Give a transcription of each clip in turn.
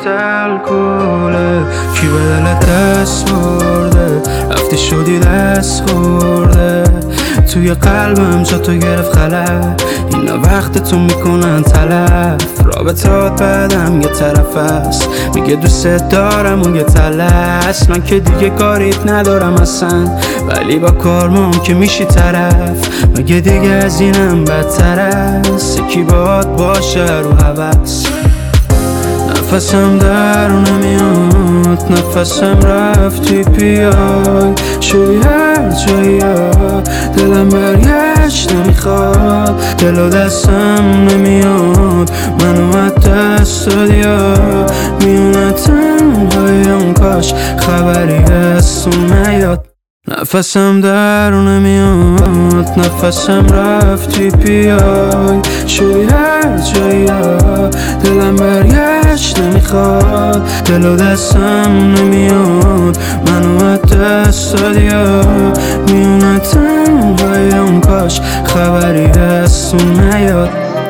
برات الکله کی به دلت دست برده رفتی شدی دست خورده توی قلبم جا تو گرفت خلق اینا وقت تو میکنن تلف رابطات بعدم یه طرف است میگه دوست دارم اون یه تلس من که دیگه کاریت ندارم اصلا ولی با کارمون که میشی طرف مگه دیگه از اینم بدتر است یکی باهات باشه رو هوس نفسم در نمیاد نفسم رفتی بیای شدی هر جایی دلم برگشت نمیخواد دل و دستم نمیاد منو از دست دادی میونه تنهاییم کاش خبری از تو نیاد نفسم در نمیاد نفسم رفتی بیای شدی هر جایی دلم برگشت نمیخواد دل و دستم نمیاد منو از دست دادی میونه تنهاییم کاش خبری از تو نیاد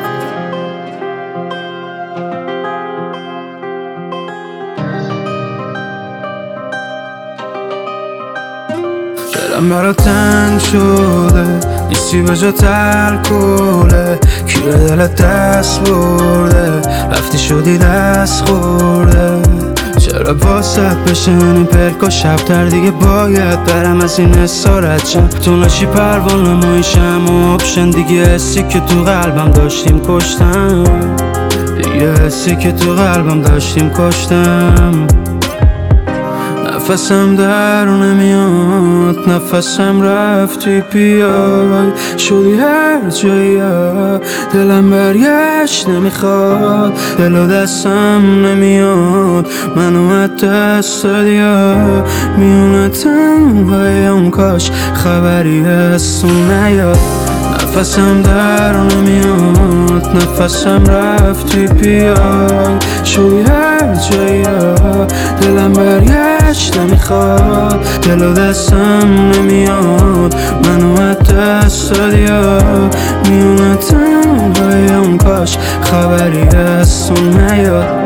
دلم برا تنگ شده نیستی به جا الکله کی به دلت دست برده رفتی شدی دست خورده چرا واسط بشنی پرک و شبتر دیگه باید برم از این اسارت شم تو نشی پروانه مایشم و آپشن دیگه حسی که تو قلبم داشتیم کشتم دیگه حسی که تو قلبم داشتیم کشتم نفسم در نمیاد نفسم رفتی بیای شدی هر جایی دلم برگشت نمیخواد دل و دستم نمیاد منو از دست دادی میونه تنهاییم کاش خبری از تو نیاد نفسم در نمیاد نفسم رفتی بیای شدی هر جایی دلم برگشت نمیخواد دل و دستم نمیاد منو از دست دادی میونه تنهاییم کاش خبری از تو نیاد